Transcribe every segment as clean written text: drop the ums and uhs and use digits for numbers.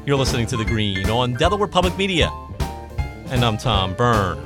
You're listening to The Green on Delaware Public Media, and I'm Tom Byrne.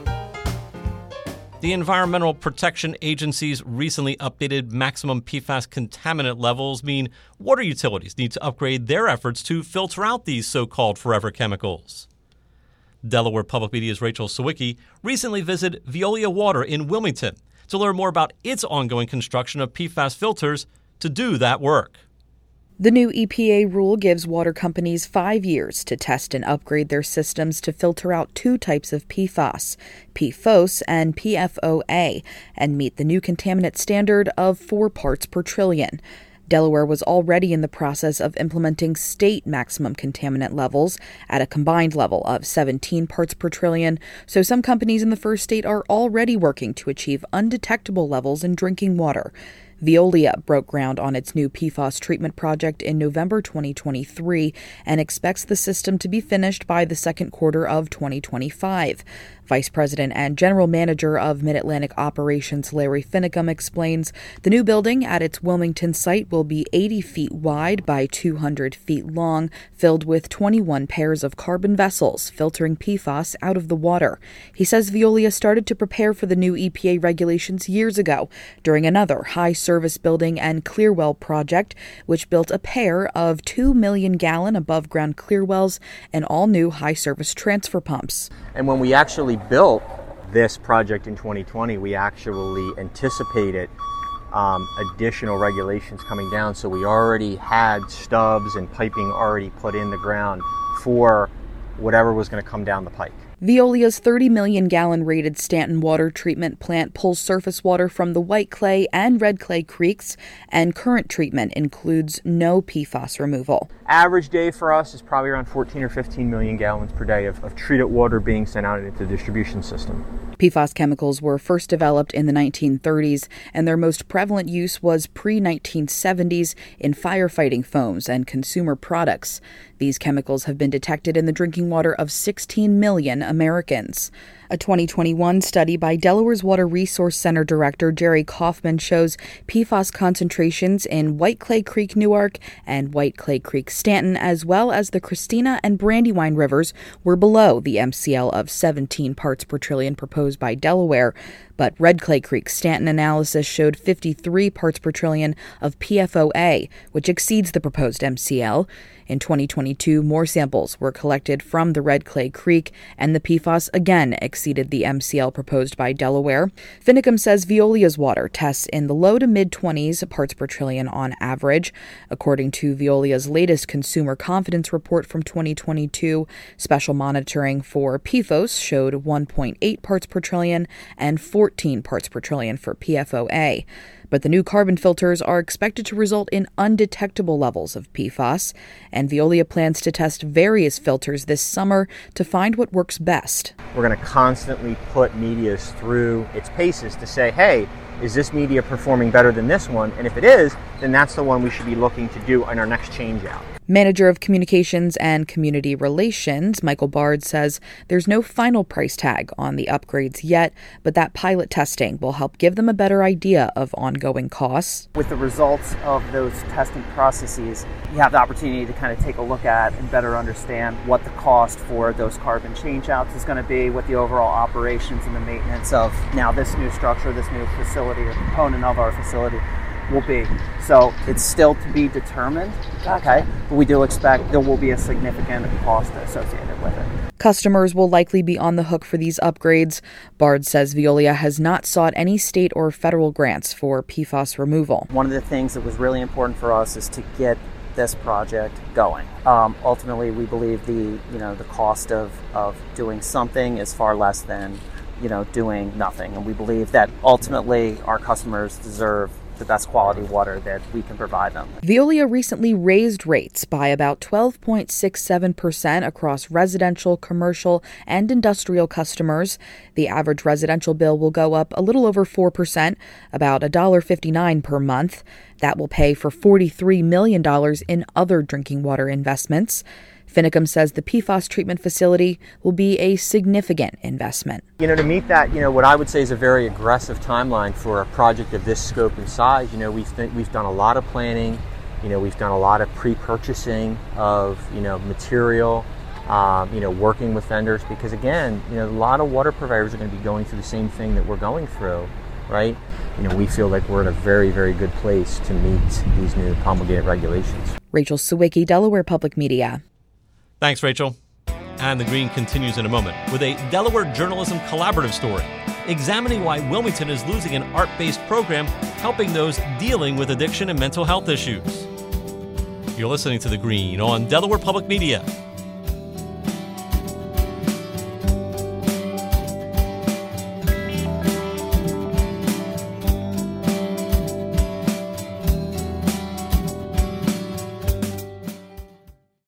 The Environmental Protection Agency's recently updated maximum PFAS contaminant levels mean water utilities need to upgrade their efforts to filter out these so-called forever chemicals. Delaware Public Media's Rachel Sawicki recently visited Veolia Water in Wilmington to learn more about its ongoing construction of PFAS filters to do that work. The new EPA rule gives water companies 5 years to test and upgrade their systems to filter out two types of PFAS, PFOS and PFOA, and meet the new contaminant standard of 4 parts per trillion. Delaware was already in the process of implementing state maximum contaminant levels at a combined level of 17 parts per trillion, so some companies in the first state are already working to achieve undetectable levels in drinking water. Veolia broke ground on its new PFAS treatment project in November 2023 and expects the system to be finished by the second quarter of 2025. Vice President and General Manager of Mid-Atlantic Operations Larry Finicum explains the new building at its Wilmington site will be 80 feet wide by 200 feet long, filled with 21 pairs of carbon vessels filtering PFAS out of the water. He says Veolia started to prepare for the new EPA regulations years ago during another high-service building and clearwell project, which built a pair of 2 million-gallon above-ground clearwells and all-new high-service transfer pumps. And when we actually built this project in 2020, we actually anticipated additional regulations coming down. So we already had stubs and piping already put in the ground for whatever was going to come down the pike. Veolia's 30 million-gallon rated Stanton water treatment plant pulls surface water from the White Clay and Red Clay creeks, and current treatment includes no PFAS removal. Average day for us is probably around 14 or 15 million gallons per day of treated water being sent out into the distribution system. PFAS chemicals were first developed in the 1930s, and their most prevalent use was pre-1970s in firefighting foams and consumer products. These chemicals have been detected in the drinking water of 16 million Americans. A 2021 study by Delaware's Water Resource Center Director Jerry Kaufman shows PFAS concentrations in White Clay Creek Newark and White Clay Creek Stanton, as well as the Christina and Brandywine rivers, were below the MCL of 17 parts per trillion proposed by Delaware. But Red Clay Creek Stanton analysis showed 53 parts per trillion of PFOA, which exceeds the proposed MCL. In 2022, more samples were collected from the Red Clay Creek, and the PFAS again exceeded the MCL proposed by Delaware. Finicum says Veolia's water tests in the low to mid-20s parts per trillion on average. According to Veolia's latest consumer confidence report from 2022, special monitoring for PFOS showed 1.8 parts per trillion and 14 parts per trillion for PFOA. But the new carbon filters are expected to result in undetectable levels of PFAS, and Veolia plans to test various filters this summer to find what works best. We're going to constantly put medias through its paces to say, hey, is this media performing better than this one? And if it is, then that's the one we should be looking to do in our next change out. Manager of Communications and Community Relations, Michael Bard, says there's no final price tag on the upgrades yet, but that pilot testing will help give them a better idea of ongoing costs. With the results of those testing processes, you have the opportunity to kind of take a look at and better understand what the cost for those carbon changeouts is going to be, what the overall operations and the maintenance of now this new structure, this new facility or component of our facility will be. So it's still to be determined, okay, but we do expect there will be a significant cost associated with it. Customers will likely be on the hook for these upgrades. Bard says Veolia has not sought any state or federal grants for PFAS removal. One of the things that was really important for us is to get this project going. Ultimately, we believe the cost of doing something is far less than doing nothing, and we believe that ultimately our customers deserve the best quality water that we can provide them. Veolia recently raised rates by about 12.67% across residential, commercial, and industrial customers. The average residential bill will go up a little over 4%, about $1.59 per month. That will pay for $43 million in other drinking water investments. Finicum says the PFAS treatment facility will be a significant investment. To meet that, what I would say is a very aggressive timeline for a project of this scope and size. We've done a lot of planning. We've done a lot of pre-purchasing of, material, working with vendors, because again, a lot of water providers are going to be going through the same thing that we're going through, right? We feel like we're in a very, very good place to meet these new promulgated regulations. Rachel Sawicki, Delaware Public Media. Thanks, Rachel. And The Green continues in a moment with a Delaware Journalism Collaborative story, examining why Wilmington is losing an art-based program helping those dealing with addiction and mental health issues. You're listening to The Green on Delaware Public Media.